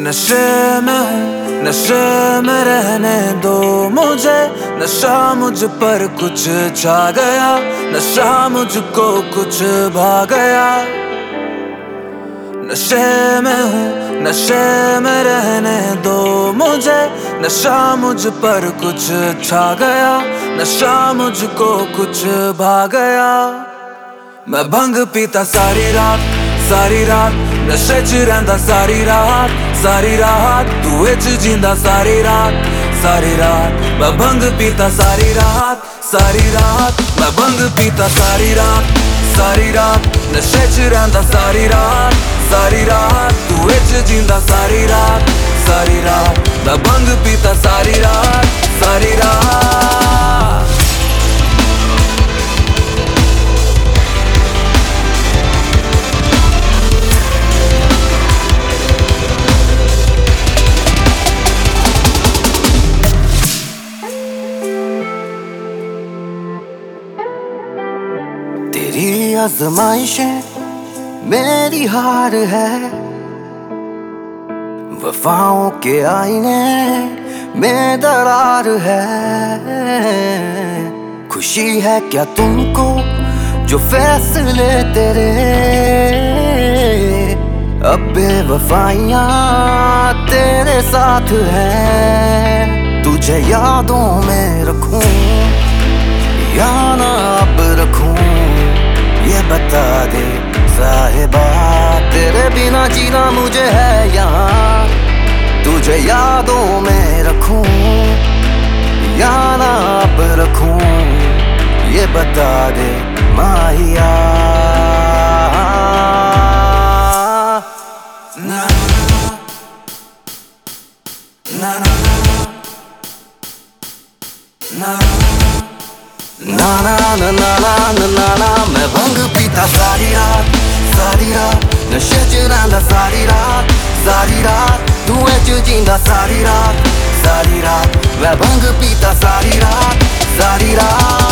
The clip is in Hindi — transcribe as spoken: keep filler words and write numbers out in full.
नशे में हूँ, नशे में रहने दो मुझे। नशा मुझ पर कुछ छा गया, नशा मुझको कुछ भा गया। नशे में हूँ, नशे में रहने दो मुझे। नशा मुझ पर कुछ छा गया, नशा मुझको कुछ भा गया। मैं भंग पीता सारी रात, सारी रात नशे च रहिंदा सारी रात, सारी रात तू विच जींदा सारी रात, सारी रात। मैं भंग पीता सारी रात, सारी रात मैं भंग पीता सारी रात, सारी रात नशे च रहिंदा सारी रात, सारी रात तू विच जींदा सारी रात, सारी रात। मैं भंग पीता सारी रात, सारी रात। तेरी आजमाइशें मेरी हार है, वफाओं के आईने में दरार है। खुशी है क्या तुमको जो फैसले तेरे, अब बेवफाइयां तेरे साथ हैं। तुझे यादों में रखूं या ना अब रखूं, ये बता दे साहिबा, तेरे बिना जीना मुझे है यहाँ। तुझे यादों में रखूं या ना अब रखूं, ये बता दे माहिया। ना ना ना ना ना ना ना ना ना ना ना ना। मैं भंग पीता सारी रात, सारी रात नशे च रहिंदा सारी रात, सारी रात तू विच जींदा सारी रात, सारी रात। मैं भंग पीता सारी रात, सारी रात।